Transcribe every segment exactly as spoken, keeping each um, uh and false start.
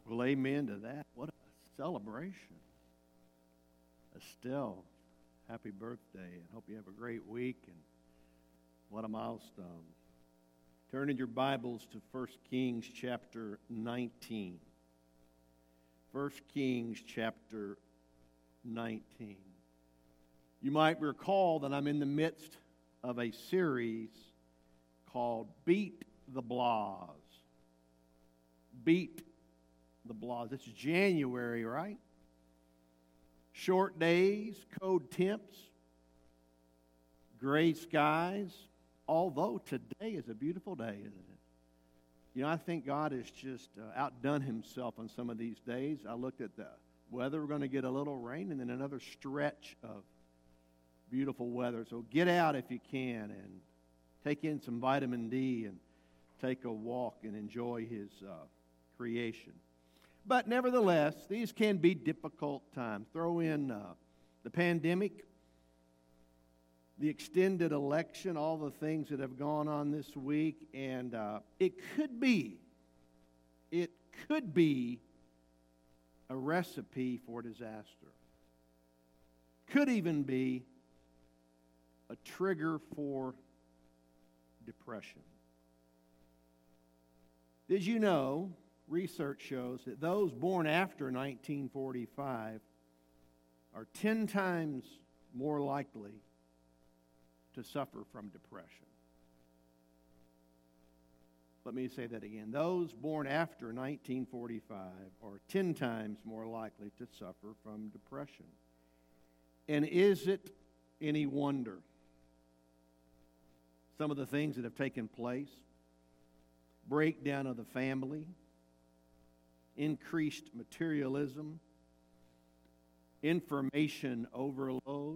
Well, amen to that. What a celebration. Estelle, happy birthday, and hope you have a great week, and what a milestone. Turn in your Bibles to First Kings chapter nineteen. First Kings chapter nineteen. You might recall that I'm in the midst of a series called Beat the Blahs. Beat the Blahs. It's January, right? Short days, cold temps, gray skies, although today is a beautiful day, isn't it? You know, I think God has just uh, outdone himself on some of these days. I looked at the weather. We're going to get a little rain and then another stretch of beautiful weather. So get out if you can and take in some vitamin D and take a walk and enjoy his uh, creation. But nevertheless, these can be difficult times. Throw in uh, the pandemic, the extended election, all the things that have gone on this week, and uh, it could be, it could be a recipe for disaster. Could even be a trigger for depression. Did you know, research shows that those born after nineteen forty-five are ten times more likely to suffer from depression? Let me say that again. Those born after nineteen forty-five are ten times more likely to suffer from depression. And is it any wonder? Some of the things that have taken place: breakdown of the family, increased materialism, information overload.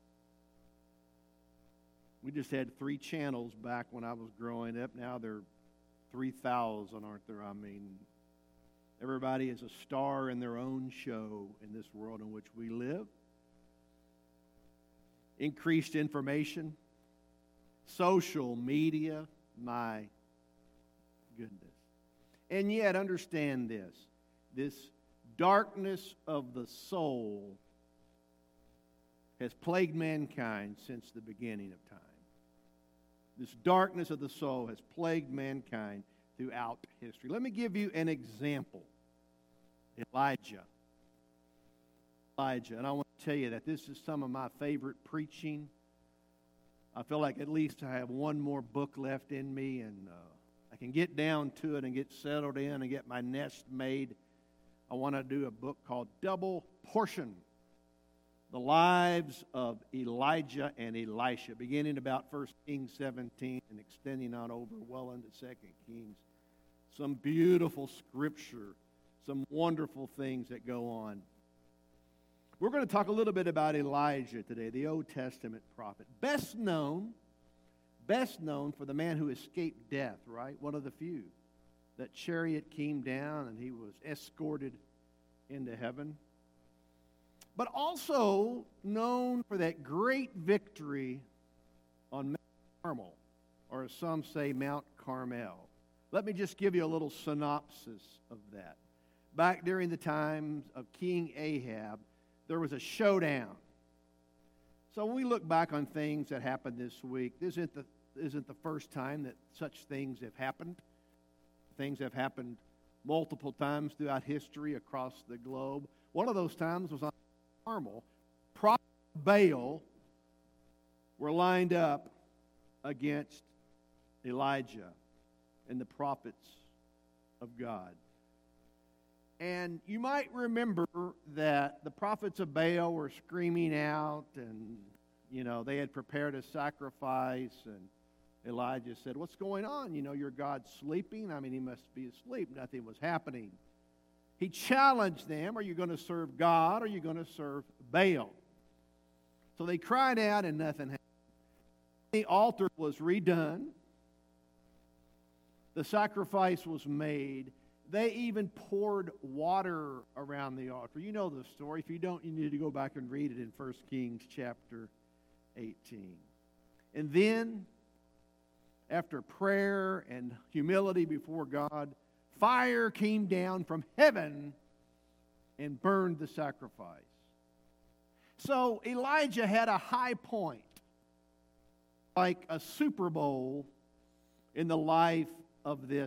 We just had three channels back when I was growing up. Now there are three thousand, aren't there? I mean, everybody is a star in their own show in this world in which we live. Increased information, social media, my goodness. And yet, understand this, this darkness of the soul has plagued mankind since the beginning of time. This darkness of the soul has plagued mankind throughout history. Let me give you an example. Elijah. Elijah. And I want to tell you that this is some of my favorite preaching. I feel like at least I have one more book left in me, and uh, I can get down to it and get settled in and get my nest made. I want to do a book called Double Portion: The Lives of Elijah and Elisha, beginning about First Kings seventeen and extending on over well into Second Kings. Some beautiful scripture, some wonderful things that go on. We're going to talk a little bit about Elijah today, the Old Testament prophet. Best known, best known for the man who escaped death, right? One of the few. That chariot came down and he was escorted into heaven. But also known for that great victory on Mount Carmel, or as some say, Mount Carmel. Let me just give you a little synopsis of that. Back during the times of King Ahab, there was a showdown. So when we look back on things that happened this week, this isn't the, isn't the first time that such things have happened. Things have happened multiple times throughout history across the globe. One of those times was on Carmel. Prophets of Baal were lined up against Elijah and the prophets of God. And you might remember that the prophets of Baal were screaming out, and, you know, they had prepared a sacrifice, and Elijah said, "What's going on? You know, your God's sleeping." I mean, he must be asleep. Nothing was happening. He challenged them: are you going to serve God, or are you going to serve Baal? So they cried out, and nothing happened. The altar was redone. The sacrifice was made. They even poured water around the altar. You know the story. If you don't, you need to go back and read it in First Kings chapter eighteen. And then, after prayer and humility before God, fire came down from heaven and burned the sacrifice. So Elijah had a high point, like a Super Bowl in the life of this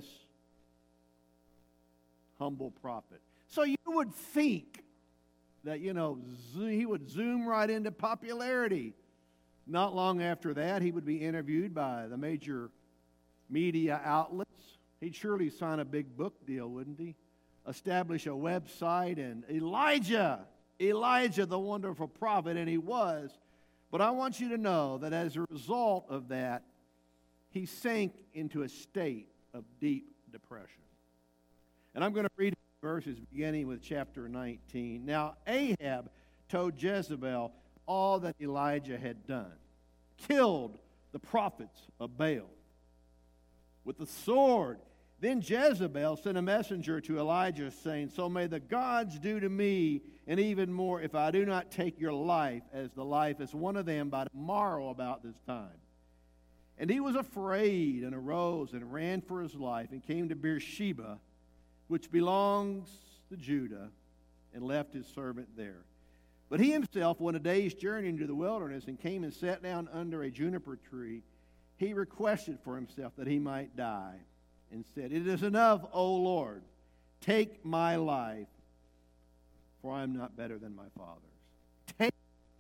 humble prophet. So you would think that, you know, he would zoom right into popularity. Not long after that, he would be interviewed by the major media outlets. He'd surely sign a big book deal, wouldn't he? Establish a website, and Elijah, Elijah the wonderful prophet, and he was. But I want you to know that as a result of that, he sank into a state of deep depression. And I'm going to read verses beginning with chapter nineteen. Now Ahab told Jezebel all that Elijah had done, killed the prophets of Baal with the sword. Then Jezebel sent a messenger to Elijah, saying, so may the gods do to me, and even more, if I do not take your life as the life as one of them by tomorrow about this time. And he was afraid, and arose, and ran for his life, and came to Beersheba, which belongs to Judah, and left his servant there. But he himself went a day's journey into the wilderness, and came and sat down under a juniper tree. He requested for himself that he might die, and said, it is enough, O Lord, take my life, for I am not better than my father's. Take.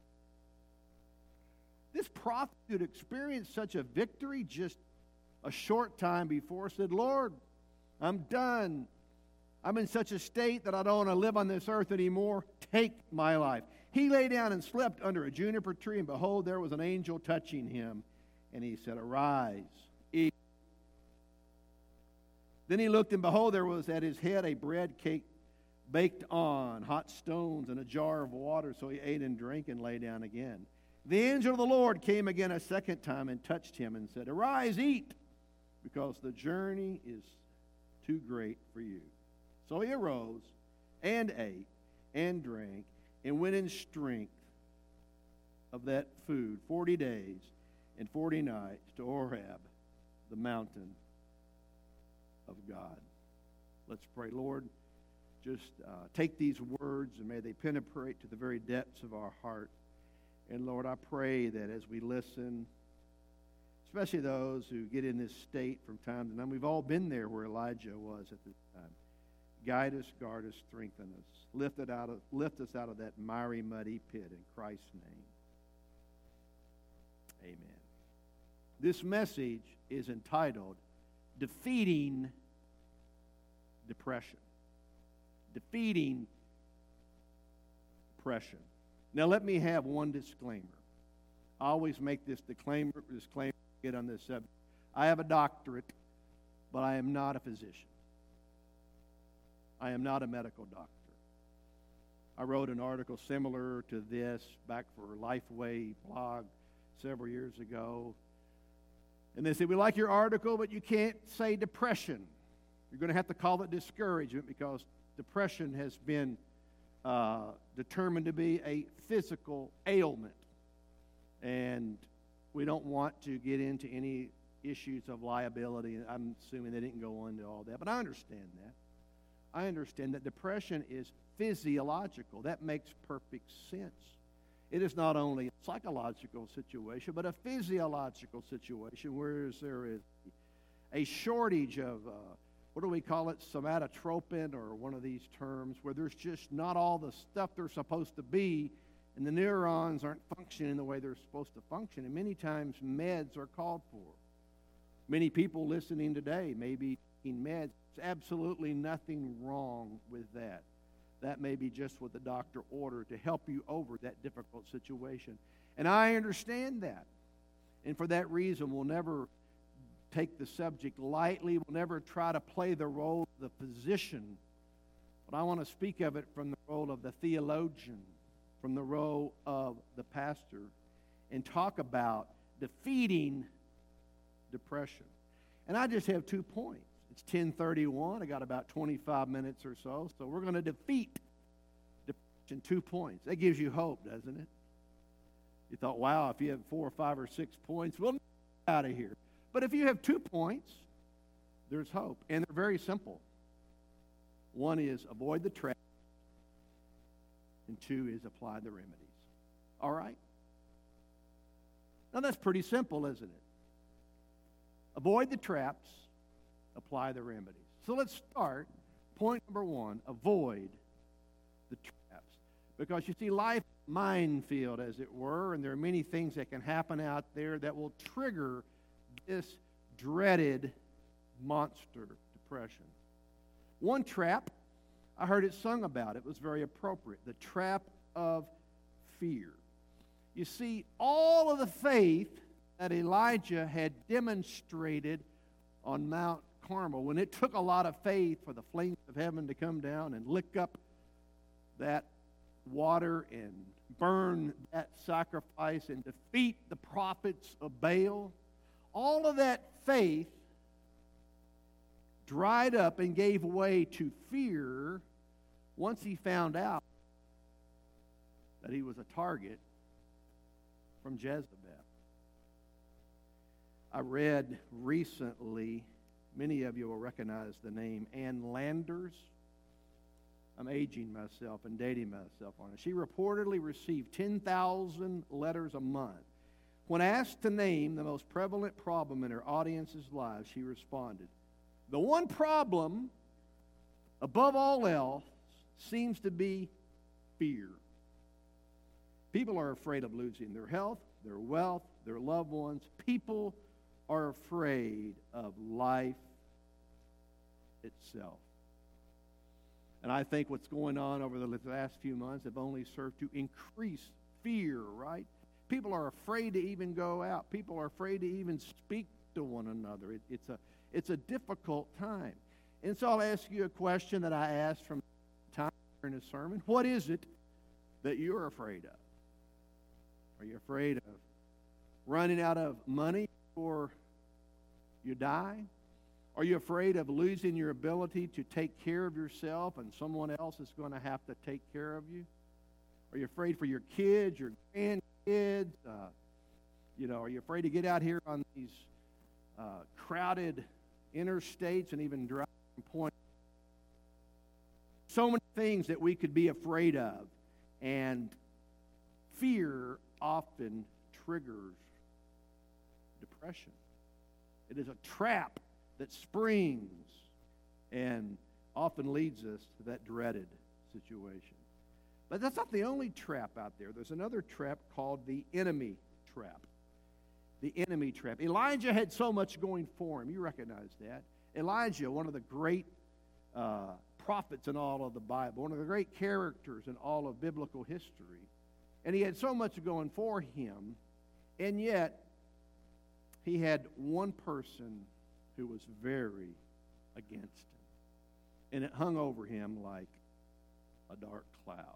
This prophet who had experienced such a victory just a short time before said, Lord, I'm done. I'm in such a state that I don't want to live on this earth anymore. Take my life. He lay down and slept under a juniper tree, and behold, there was an angel touching him. And he said, arise, eat. Then he looked, and behold, there was at his head a bread cake baked on hot stones and a jar of water. So he ate and drank and lay down again. The angel of the Lord came again a second time and touched him and said, arise, eat, because the journey is too great for you. So he arose and ate and drank and went in strength of that food forty days and forty nights to Horeb, the mountain of God. Let's pray. Lord, just uh, take these words and may they penetrate to the very depths of our heart. And Lord, I pray that as we listen, especially those who get in this state from time to time, we've all been there where Elijah was at this time. Guide us, guard us, strengthen us. Lift, it out of, lift us out of that miry, muddy pit in Christ's name. Amen. This message is entitled, Defeating Depression. Defeating Depression. Now let me have one disclaimer. I always make this disclaimer, disclaimer to get on this subject. I have a doctorate, but I am not a physician. I am not a medical doctor. I wrote an article similar to this back for Lifeway blog several years ago. And they said, we like your article, but you can't say depression. You're going to have to call it discouragement because depression has been uh, determined to be a physical ailment. And we don't want to get into any issues of liability. I'm assuming they didn't go into all that, but I understand that. I understand that depression is physiological. That makes perfect sense. It is not only a psychological situation, but a physiological situation where there is a shortage of, uh, what do we call it, somatotropin or one of these terms, where there's just not all the stuff they're supposed to be, and the neurons aren't functioning the way they're supposed to function. And many times meds are called for. Many people listening today may be taking meds. There's absolutely nothing wrong with that. That may be just what the doctor ordered to help you over that difficult situation. And I understand that. And for that reason, we'll never take the subject lightly. We'll never try to play the role of the physician. But I want to speak of it from the role of the theologian, from the role of the pastor, and talk about defeating depression. And I just have two points. It's ten thirty-one. I got about twenty-five minutes or so. So we're going to defeat depression. Two points. That gives you hope, doesn't it? You thought, wow, if you have four or five or six points, we'll get out of here. But if you have two points, there's hope. And they're very simple. One is avoid the trap, and two is apply the remedies. All right? Now that's pretty simple, isn't it? Avoid the traps, apply the remedies. So let's start. Point number one, avoid the traps. Because you see, life is a minefield, as it were, and there are many things that can happen out there that will trigger this dreaded monster, depression. One trap, I heard it sung about. It was very appropriate. The trap of fear. You see, all of the faith that Elijah had demonstrated on Mount Carmel, when it took a lot of faith for the flames of heaven to come down and lick up that water and burn that sacrifice and defeat the prophets of Baal, all of that faith dried up and gave way to fear once he found out that he was a target from Jezebel. I read recently, many of you will recognize the name Ann Landers. I'm aging myself and dating myself on it. She reportedly received ten thousand letters a month. When asked to name the most prevalent problem in her audience's lives, she responded, "The one problem, above all else, seems to be fear." People are afraid of losing their health, their wealth, their loved ones. People are afraid of life itself. And I think what's going on over the last few months have only served to increase fear, right? People are afraid to even go out. People are afraid to even speak to one another. It, it's a it's a difficult time. And so I'll ask you a question that I asked from time in a sermon. What is it that you're afraid of? Are you afraid of running out of money before you die? Are you afraid of losing your ability to take care of yourself and someone else is going to have to take care of you? Are you afraid for your kids, your grandkids? Uh, you know, are you afraid to get out here on these uh, crowded interstates and even drive from point? So many things that we could be afraid of, and fear often triggers depression. It is a trap that springs and often leads us to that dreaded situation. But that's not the only trap out there. There's another trap called the enemy trap. The enemy trap. Elijah had so much going for him. You recognize that. Elijah, one of the great uh, prophets in all of the Bible, one of the great characters in all of biblical history. And he had so much going for him, and yet he had one person who was very against him. And it hung over him like a dark cloud.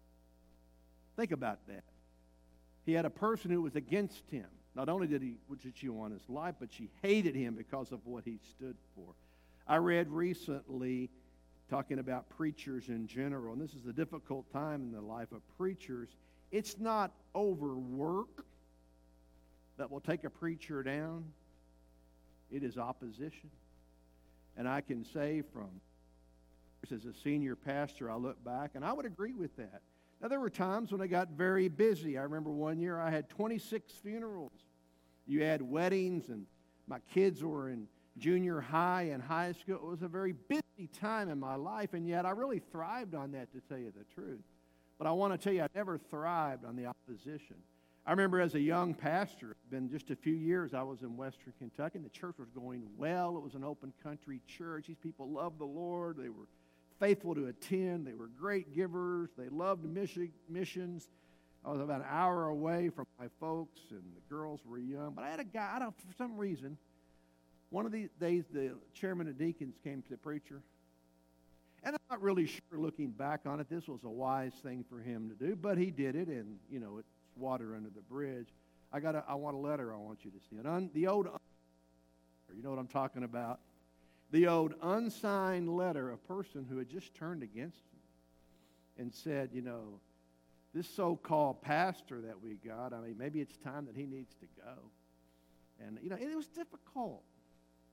Think about that. He had a person who was against him. Not only did he did she want his life, but she hated him because of what he stood for. I read recently, talking about preachers in general, and this is a difficult time in the life of preachers. It's not overwork that will take a preacher down. It is opposition. And I can say from, as a senior pastor, I look back, and I would agree with that. Now, there were times when I got very busy. I remember one year I had twenty-six funerals. You had weddings, and my kids were in junior high and high school. It was a very busy time in my life, and yet I really thrived on that, to tell you the truth. But I want to tell you, I never thrived on the opposition. I remember as a young pastor, it's been just a few years, I was in Western Kentucky, and the church was going well. It was an open country church. These people loved the Lord. They were faithful to attend. They were great givers. They loved missions. I was about an hour away from my folks, and the girls were young. But I had a guy, I don't, for some reason, one of these days, the chairman of deacons came to the preacher. And I'm not really sure, looking back on it, this was a wise thing for him to do, but he did it, and, you know, it's water under the bridge. I got a, I want a letter I want you to see. An un, the old, you know what I'm talking about? The old unsigned letter, a person who had just turned against him and said, you know, this so-called pastor that we got, I mean, maybe it's time that he needs to go. And, you know, it was difficult.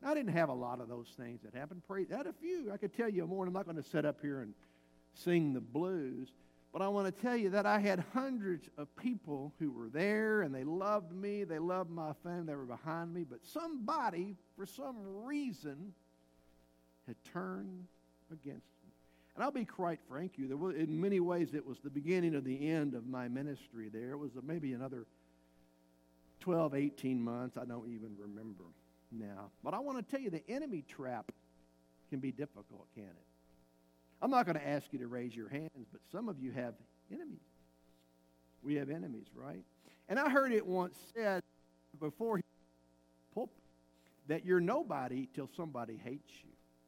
I didn't have a lot of those things that happened. Pray, I had a few. I could tell you more, and I'm not going to sit up here and sing the blues. But I want to tell you that I had hundreds of people who were there, and they loved me. They loved my family. They were behind me. But somebody, for some reason, had turned against me. And I'll be quite frank with you. There was, in many ways, it was the beginning of the end of my ministry there. It was maybe another twelve, eighteen months. I don't even remember now. But I want to tell you, the enemy trap can be difficult, can't it? I'm not going to ask you to raise your hands, but some of you have enemies. We have enemies, right? And I heard it once said before pulpit that you're nobody till somebody hates you.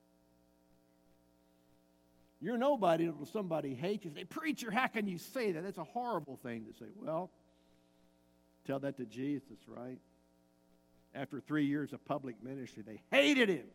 You're nobody until somebody hates you. Say, preacher, how can you say that? That's a horrible thing to say. Well, tell that to Jesus, right? After three years of public ministry, they hated him.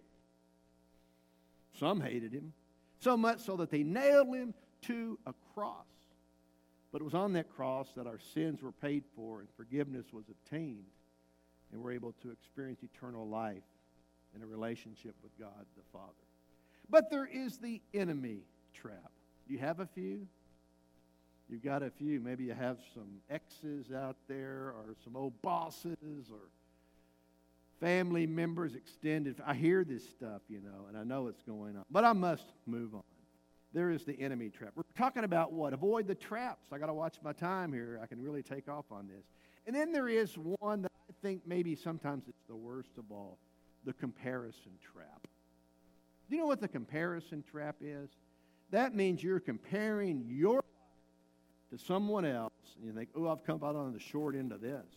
Some hated him. So much so that they nailed him to a cross. But it was on that cross that our sins were paid for and forgiveness was obtained. And we're able to experience eternal life in a relationship with God the Father. But there is the enemy trap. Do you have a few? You've got a few. Maybe you have some exes out there or some old bosses or family members, extended. I hear this stuff, you know, and I know it's going on. But I must move on. There is the enemy trap. We're talking about what? Avoid the traps. I got to watch my time here. I can really take off on this. And then there is one that I think maybe sometimes it's the worst of all, the comparison trap. Do you know what the comparison trap is? That means you're comparing your life to someone else, and you think, oh, I've come out on the short end of this.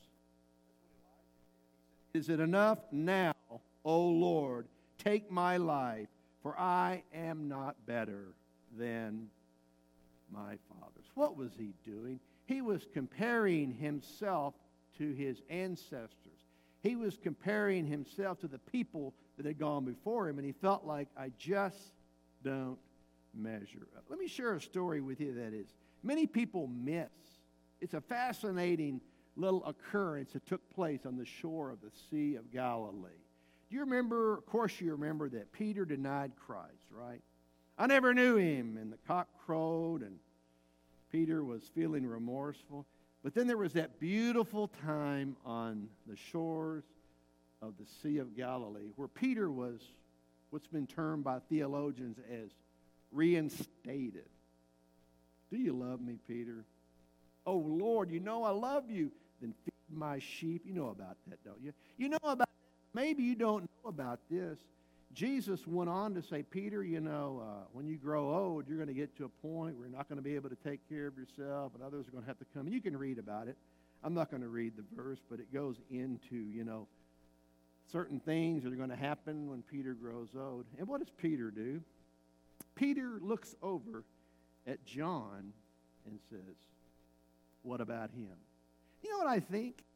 Is it enough now, O Lord, take my life, for I am not better than my fathers. What was he doing? He was comparing himself to his ancestors. He was comparing himself to the people that had gone before him, and he felt like, I just don't measure up. Let me share a story with you that is, many people miss. It's a fascinating little occurrence that took place on the shore of the Sea of Galilee. Do you remember, of course you remember that Peter denied Christ, right? I never knew him, and the cock crowed, and Peter was feeling remorseful. But then there was that beautiful time on the shores of the Sea of Galilee where Peter was what's been termed by theologians as reinstated. Do you love me, Peter? Oh, Lord, you know I love you. Then feed my sheep. You know about that, don't you? You know about that. Maybe you don't know about this. Jesus went on to say, Peter, you know, uh, when you grow old, you're going to get to a point where you're not going to be able to take care of yourself, and others are going to have to come. And you can read about it. I'm not going to read the verse, but it goes into, you know, certain things that are going to happen when Peter grows old. And what does Peter do? Peter looks over at John and says, what about him? You know what I think?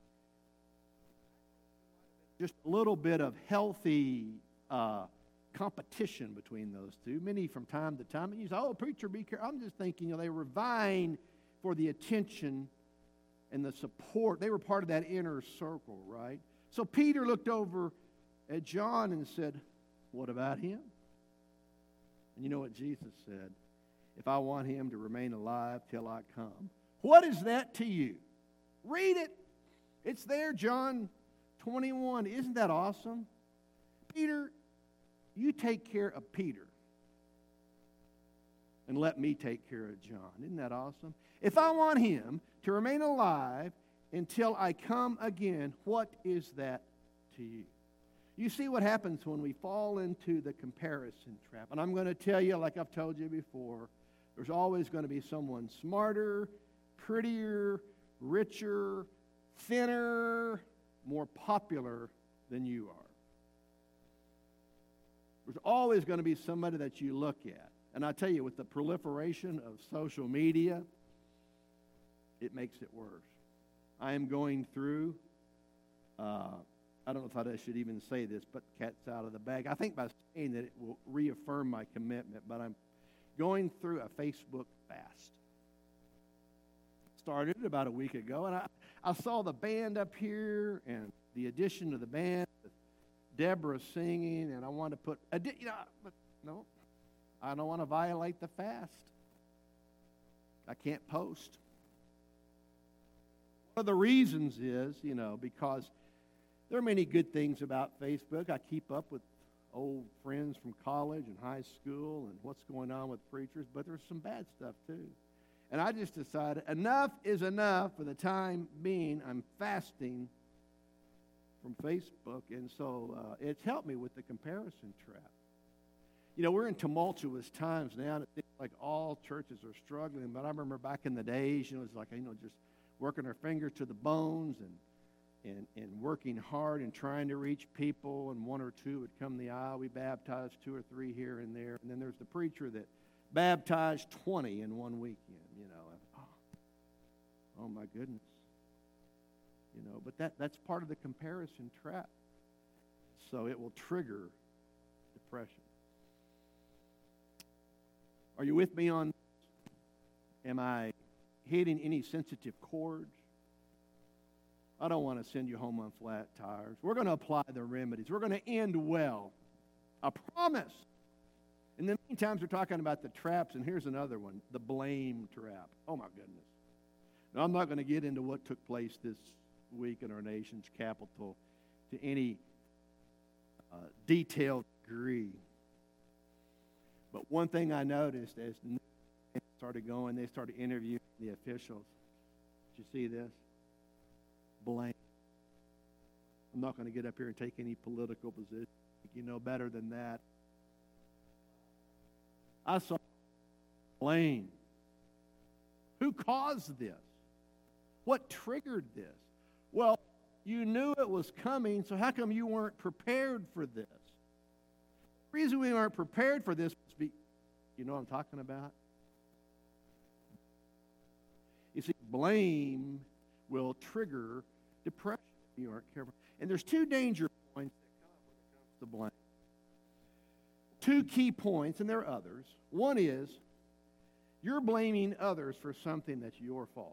Just a little bit of healthy uh, competition between those two. Many from time to time, and you say, oh, preacher, be careful. I'm just thinking, you know, they were vying for the attention and the support. They were part of that inner circle, right? So Peter looked over at John and said, what about him? And you know what Jesus said? If I want him to remain alive till I come. What is that to you? Read it. It's there, John twenty-one. Isn't that awesome? Peter, you take care of Peter. And let me take care of John. Isn't that awesome? If I want him to remain alive until I come again, what is that to you? You see what happens when we fall into the comparison trap. And I'm going to tell you, like I've told you before, there's always going to be someone smarter, prettier, richer, thinner, more popular than you are. There's always going to be somebody that you look at. And I tell you, with the proliferation of social media, it makes it worse. I am going through, uh, I don't know if I should even say this, but cat's out of the bag. I think by saying that it will reaffirm my commitment, but I'm going through a Facebook fast. Started about a week ago, and I, I saw the band up here and the addition of the band with Deborah singing, and I want to put, I did, you know, but no, I don't want to violate the fast. I can't post. One of the reasons is, you know, because there are many good things about Facebook. I keep up with old friends from college and high school and what's going on with preachers, but there's some bad stuff too. And I just decided enough is enough for the time being. I'm fasting from Facebook, and so uh, it's helped me with the comparison trap. You know, we're in tumultuous times now, and it seems like all churches are struggling, but I remember back in the days, you know, it's like, you know, just working our finger to the bones and, and, and working hard and trying to reach people, and one or two would come the aisle. We baptized two or three here and there, and then there's the preacher that baptized twenty in one weekend, you know. Oh, oh my goodness. You know, but that, that's part of the comparison trap. So it will trigger depression. Are you with me on this? Am I hitting any sensitive chords? I don't want to send you home on flat tires. We're going to apply the remedies. We're going to end well. I promise. In the meantime, we're talking about the traps, and here's another one, the blame trap. Oh, my goodness. Now, I'm not going to get into what took place this week in our nation's capital to any uh, detailed degree. But one thing I noticed as the news started going, they started interviewing the officials. Did you see this? Blame. I'm not going to get up here and take any political position. You know better than that. I saw blame. Who caused this? What triggered this? Well, you knew it was coming, so how come you weren't prepared for this? The reason we weren't prepared for this was be, you know what I'm talking about? You see, blame will trigger depression if you aren't careful. And there's two danger points that come when it comes to blame. Two key points, and there are others. One is, you're blaming others for something that's your fault.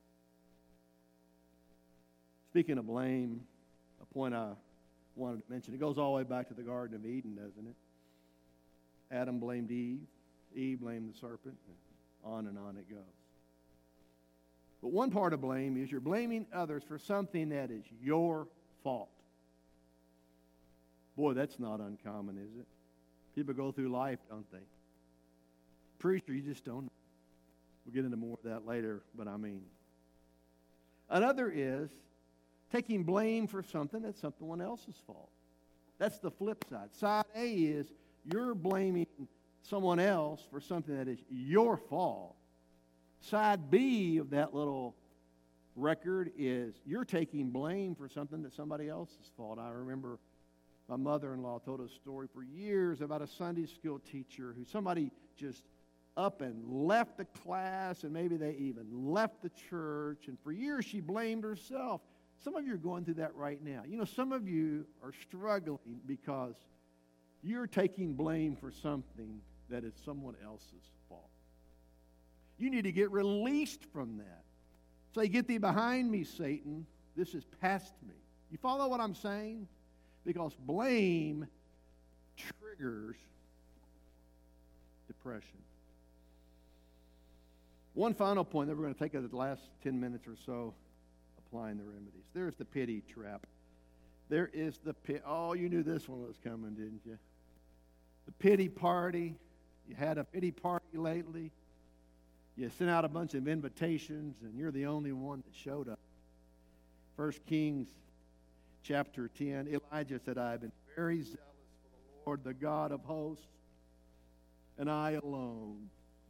Speaking of blame, a point I wanted to mention, it goes all the way back to the Garden of Eden, doesn't it? Adam blamed Eve, Eve blamed the serpent, and on and on it goes. But one part of blame is you're blaming others for something that is your fault. Boy, that's not uncommon, is it? People go through life, don't they? Preacher, you just don't know. We'll get into more of that later, but I mean. Another is taking blame for something that's someone else's fault. That's the flip side. Side A is you're blaming someone else for something that is your fault. Side B of that little record is you're taking blame for something that's somebody else's fault. I remember my mother-in-law told a story for years about a Sunday school teacher who somebody just up and left the class, and maybe they even left the church, and for years she blamed herself. Some of you are going through that right now. You know, some of you are struggling because you're taking blame for something that is someone else's fault. You need to get released from that. Say, get thee behind me, Satan. This is past me. You follow what I'm saying? Because blame triggers depression. One final point that we're going to take at the last ten minutes or so, applying the remedies. There's the pity trap. There is the pit. Oh, you knew this one was coming, didn't you? The pity party. You had a pity party lately. You sent out a bunch of invitations, and you're the only one that showed up. First Kings chapter ten, Elijah said, I have been very zealous for the Lord, the God of hosts, and I alone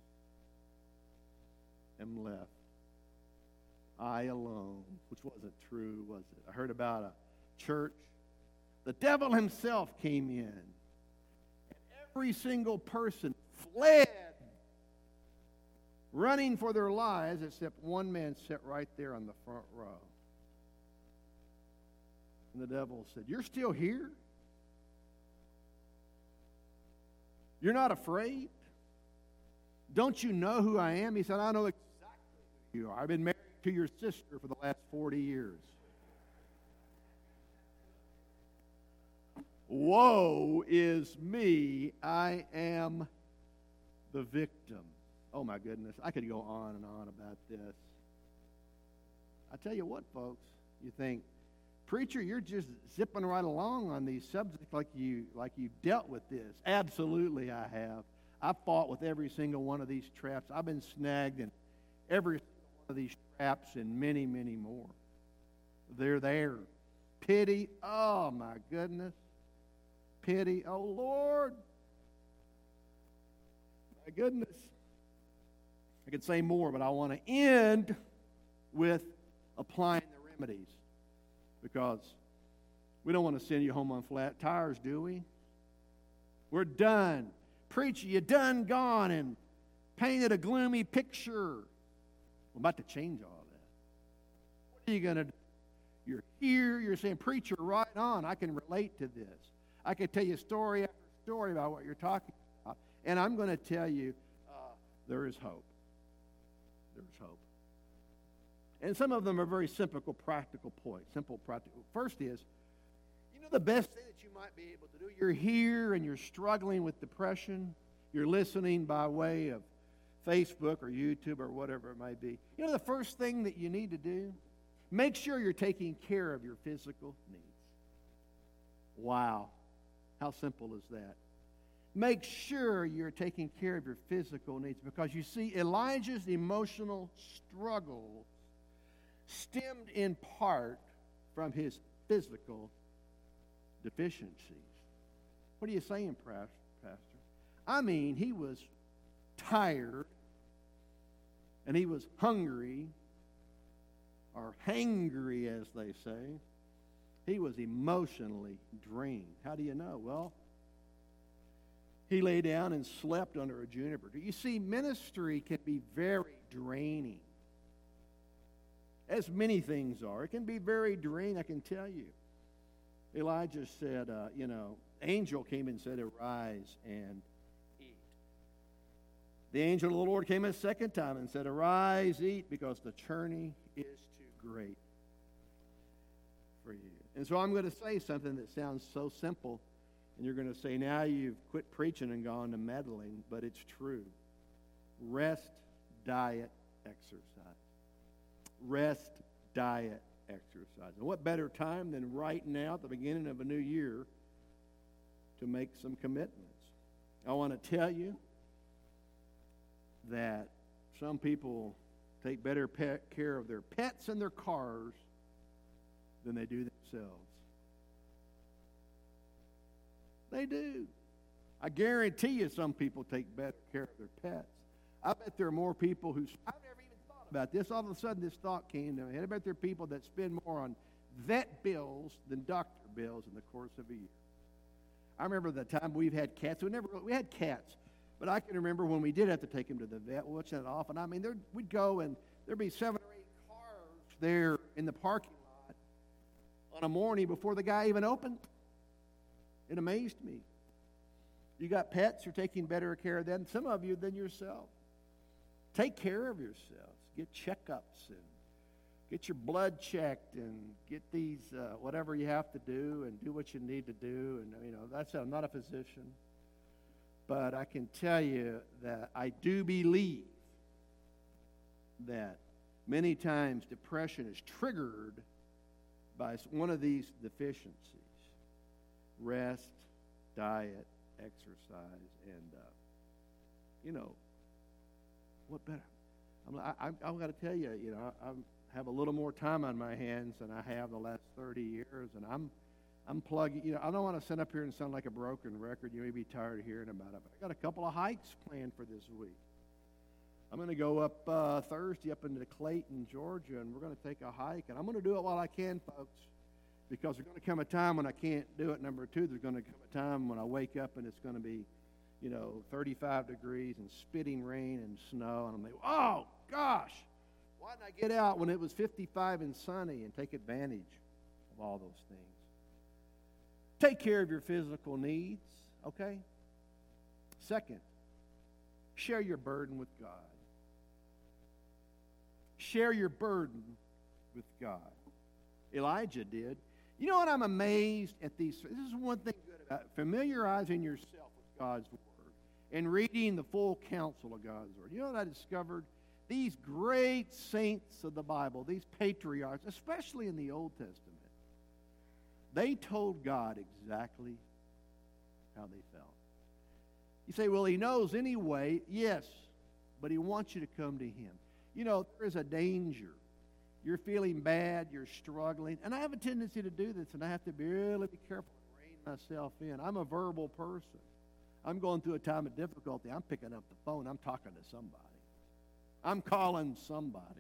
am left. I alone, which wasn't true, was it? I heard about a church. The devil himself came in, and every single person fled, running for their lives, except one man sat right there on the front row. And the devil said, you're still here? You're not afraid? Don't you know who I am? He said, I know exactly who you are. I've been married to your sister for the last forty years. Woe is me, I am the victim. Oh my goodness, I could go on and on about this. I tell you what, folks, you think, preacher, you're just zipping right along on these subjects like you like you've dealt with this. Absolutely, I have. I've fought with every single one of these traps. I've been snagged in every single one of these traps and many, many more. They're there. Pity, oh my goodness. Pity, oh Lord. My goodness. I could say more, but I want to end with applying the remedies, because we don't want to send you home on flat tires, do we? We're done. Preacher, you done gone and painted a gloomy picture. We're about to change all of that. What are you going to do? You're here, you're saying, preacher, right on. I can relate to this. I can tell you story after story about what you're talking about. And I'm going to tell you, uh, there is hope. There's hope. And some of them are very simple, practical points. Simple, practical. First is, you know the best thing that you might be able to do? You're here and you're struggling with depression. You're listening by way of Facebook or YouTube or whatever it may be. You know the first thing that you need to do? Make sure you're taking care of your physical needs. Wow. How simple is that? Make sure you're taking care of your physical needs, because you see, Elijah's emotional struggle stemmed in part from his physical deficiencies. What are you saying, Pastor? I mean, he was tired, and he was hungry, or hangry, as they say. He was emotionally drained. How do you know? Well, he lay down and slept under a juniper tree. You see, ministry can be very draining, as many things are. It can be very draining, I can tell you. Elijah said, uh, you know, angel came and said, arise and eat. The angel of the Lord came a second time and said, arise, eat, because the journey is too great for you. And so I'm going to say something that sounds so simple, and you're going to say, now you've quit preaching and gone to meddling, but it's true. Rest, diet, exercise. Rest, diet, exercise. And what better time than right now at the beginning of a new year to make some commitments? I want to tell you that some people take better pet care of their pets and their cars than they do themselves. They do. I guarantee you some people take better care of their pets. I bet there are more people who, I've never even thought about this. All of a sudden this thought came to me. I bet there are people that spend more on vet bills than doctor bills in the course of a year. I remember the time we've had cats. We never we had cats, but I can remember when we did have to take them to the vet. Well, it's not often. I mean, there, we'd go and there'd be seven or eight cars there in the parking lot on a morning before the guy even opened. It amazed me. You got pets, you're taking better care of them, some of you, than yourself. Take care of yourselves. Get checkups and get your blood checked and get these, uh, whatever you have to do, and do what you need to do. And, you know, that's, I'm not a physician, but I can tell you that I do believe that many times depression is triggered by one of these deficiencies. Rest, diet, exercise, and, uh, you know, what better? I'm, I, I've got to tell you, you know, I, I have a little more time on my hands than I have the last thirty years, and I'm I'm plugging, you know, I don't want to sit up here and sound like a broken record. You may be tired of hearing about it, but I got a couple of hikes planned for this week. I'm going to go up uh, Thursday up into Clayton, Georgia, and we're going to take a hike, and I'm going to do it while I can, folks. Because there's going to come a time when I can't do it. Number two, there's going to come a time when I wake up and it's going to be, you know, thirty-five degrees and spitting rain and snow. And I'm like, oh, gosh, why didn't I get out when it was fifty-five and sunny and take advantage of all those things? Take care of your physical needs, okay? Second, share your burden with God. Share your burden with God. Elijah did. You know what? I'm amazed at these. This is one thing good about it, familiarizing yourself with God's Word and reading the full counsel of God's Word. You know what I discovered? These great saints of the Bible, these patriarchs, especially in the Old Testament, they told God exactly how they felt. You say, well, he knows anyway. Yes, but he wants you to come to him. You know, there is a danger. You're feeling bad, you're struggling, and I have a tendency to do this, and I have to be really be careful and rein myself in. I'm a verbal person. I'm going through a time of difficulty. I'm picking up the phone. I'm talking to somebody. I'm calling somebody.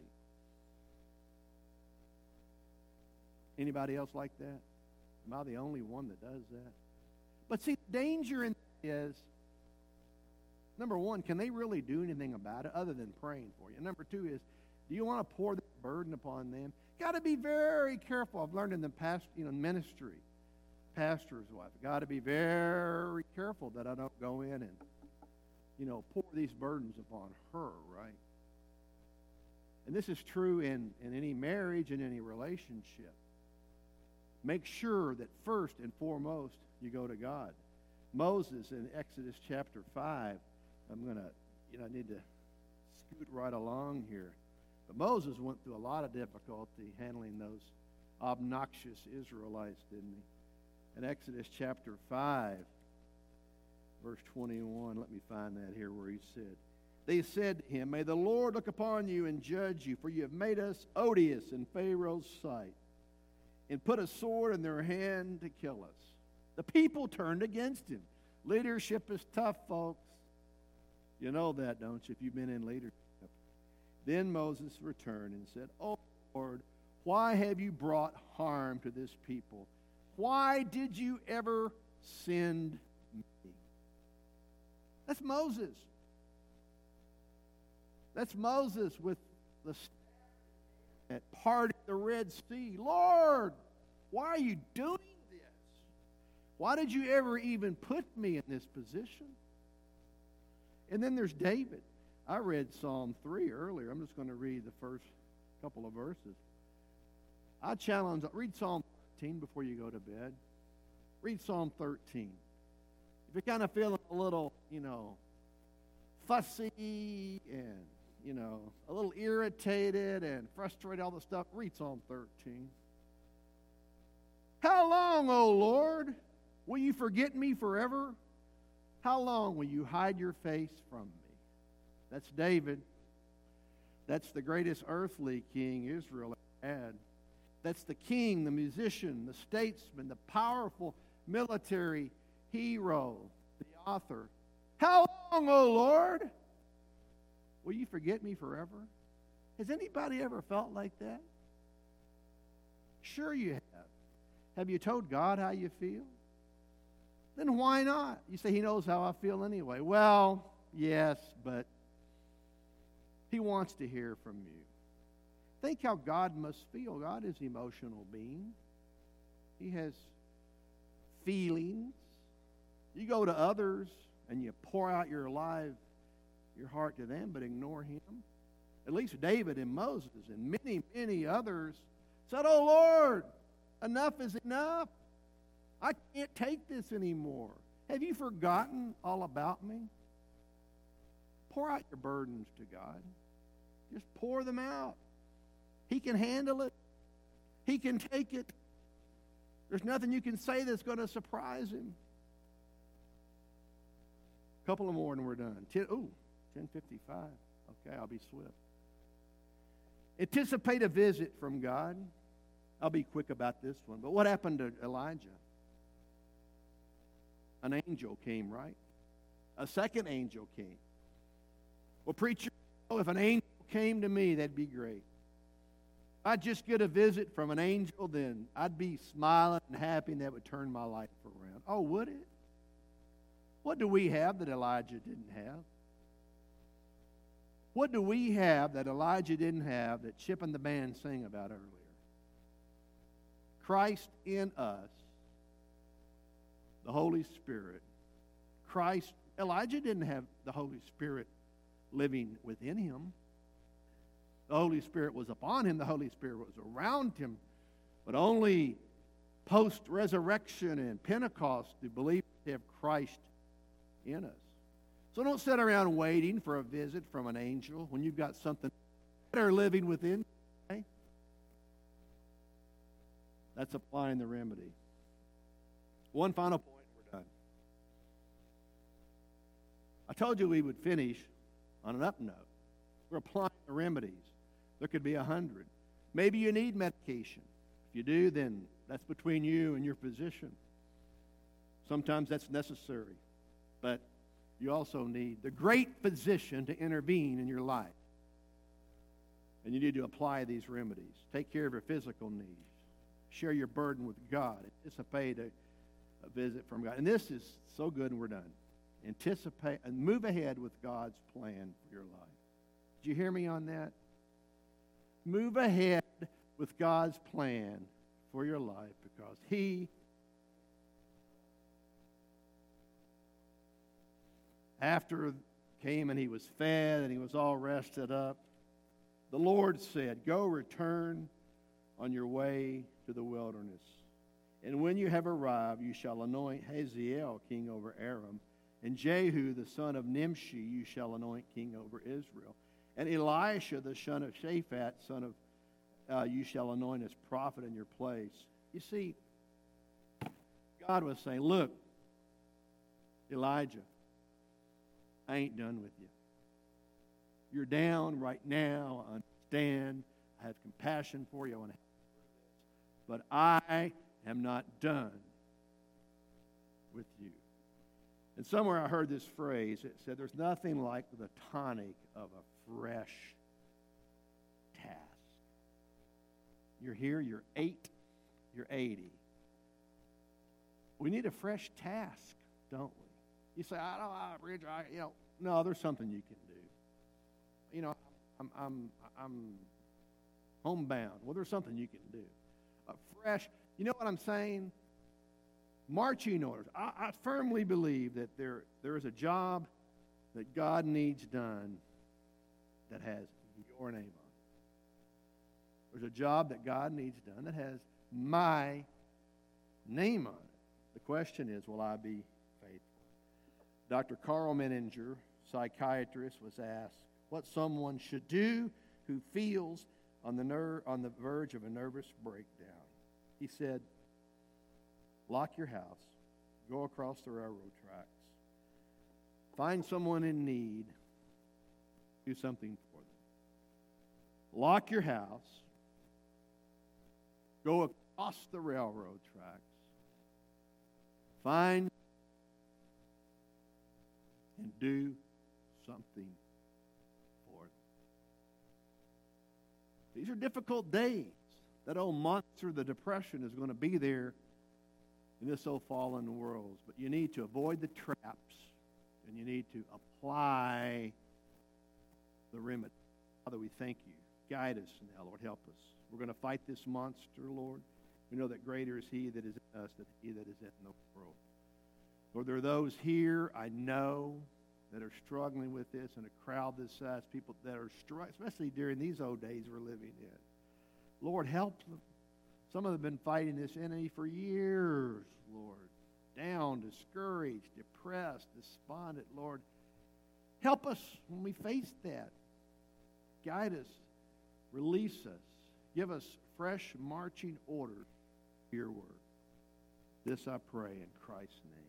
Anybody else like that? Am I the only one that does that? But see, the danger in that is, number one, can they really do anything about it other than praying for you? Number two is, do you want to pour the burden upon them? Got to be very careful. I've learned in the past, you know, ministry, pastor's wife, got to be very careful that I don't go in and, you know, pour these burdens upon her, right? And this is true in, in any marriage and any relationship. Make sure that first and foremost you go to God. Moses in Exodus chapter five, I'm going to, you know, I need to scoot right along here. But Moses went through a lot of difficulty handling those obnoxious Israelites, didn't he? In Exodus chapter five, verse twenty-one, let me find that here where he said, they said to him, may the Lord look upon you and judge you, for you have made us odious in Pharaoh's sight, and put a sword in their hand to kill us. The people turned against him. Leadership is tough, folks. You know that, don't you, if you've been in leadership? Then Moses returned and said, oh, Lord, why have you brought harm to this people? Why did you ever send me? That's Moses. That's Moses with the staff that parted the Red Sea. Lord, why are you doing this? Why did you ever even put me in this position? And then there's David. I read Psalm three earlier. I'm just going to read the first couple of verses. I challenge, read Psalm thirteen before you go to bed. Read Psalm thirteen. If you're kind of feeling a little, you know, fussy and, you know, a little irritated and frustrated, all the stuff, read Psalm thirteen. How long, O Lord, will you forget me forever? How long will you hide your face from me? That's David. That's the greatest earthly king Israel had. That's the king, the musician, the statesman, the powerful military hero, the author. How long, O Lord, will you forget me forever? Has anybody ever felt like that? Sure you have. Have you told God how you feel? Then why not? You say, he knows how I feel anyway. Well, yes, but he wants to hear from you. Think how God must feel. God is an emotional being. He has feelings. You go to others and you pour out your life, your heart to them, but ignore him. At least David and Moses and many, many others said, oh Lord, enough is enough. I can't take this anymore. Have you forgotten all about me? Pour out your burdens to God. Just pour them out. He can handle it. He can take it. There's nothing you can say that's going to surprise him. A couple of more and we're done. Ten, ooh, ten fifty-five. Okay, I'll be swift. Anticipate a visit from God. I'll be quick about this one. But what happened to Elijah? An angel came, right? A second angel came. Well, preacher, if an angel came to me, that'd be great. If I'd just get a visit from an angel, then I'd be smiling and happy, and that would turn my life around. Oh, would it? What do we have that Elijah didn't have? What do we have that Elijah didn't have that Chip and the band sang about earlier? Christ in us, the Holy Spirit. Christ, Elijah didn't have the Holy Spirit living within him. The Holy Spirit was upon him. The Holy Spirit was around him. But only post-resurrection and Pentecost do believers have Christ in us. So don't sit around waiting for a visit from an angel when you've got something better living within you. Okay? That's applying the remedy. One final point, we're done. I told you we would finish on an up note. We're applying the remedies. There could be a hundred. Maybe you need medication. If you do, then that's between you and your physician. Sometimes that's necessary. But you also need the great physician to intervene in your life. And you need to apply these remedies. Take care of your physical needs. Share your burden with God. Anticipate a, a visit from God. And this is so good, and we're done. Anticipate and move ahead with God's plan for your life. Did you hear me on that? Move ahead with God's plan for your life because He, after came and He was fed and He was all rested up, the Lord said, "Go return on your way to the wilderness. And when you have arrived, you shall anoint Hazael king over Aram, and Jehu the son of Nimshi you shall anoint king over Israel. And Elisha the son of Shaphat, son of uh, you shall anoint as prophet in your place." You see, God was saying, look, Elijah, I ain't done with you. You're down right now. I understand. I have compassion for you. I want to help you through this. But I am not done with you. And somewhere I heard this phrase. It said, there's nothing like the tonic of a fresh task. You're here, you're eight, you're eighty. We need a fresh task, don't we? You say, I don't, I, Rich, I, you know, no, there's something you can do. You know, I'm, I'm, I'm homebound. Well, there's something you can do. A fresh, you know what I'm saying? Marching orders. I, I firmly believe that there, there is a job that God needs done that has your name on it. There's a job that God needs done that has my name on it. The question is, will I be faithful? Doctor Carl Menninger, psychiatrist, was asked what someone should do who feels on the ner- on the verge of a nervous breakdown. He said, lock your house, go across the railroad tracks, find someone in need, do something for them. Lock your house, go across the railroad tracks, find and do something for them. These are difficult days. That old monster, the depression, is going to be there in this old fallen world. But you need to avoid the traps, and you need to apply the remedy. Father, we thank you. Guide us now, Lord. Help us. We're going to fight this monster, Lord. We know that greater is He that is in us than He that is in the world. Lord, there are those here, I know, that are struggling with this in a crowd this size, people that are struggling, especially during these old days we're living in. Lord, help them. Some of them have been fighting this enemy for years, Lord. Down, discouraged, depressed, despondent, Lord. Help us when we face that. Guide us. Release us. Give us fresh marching orders for your word. This I pray in Christ's name.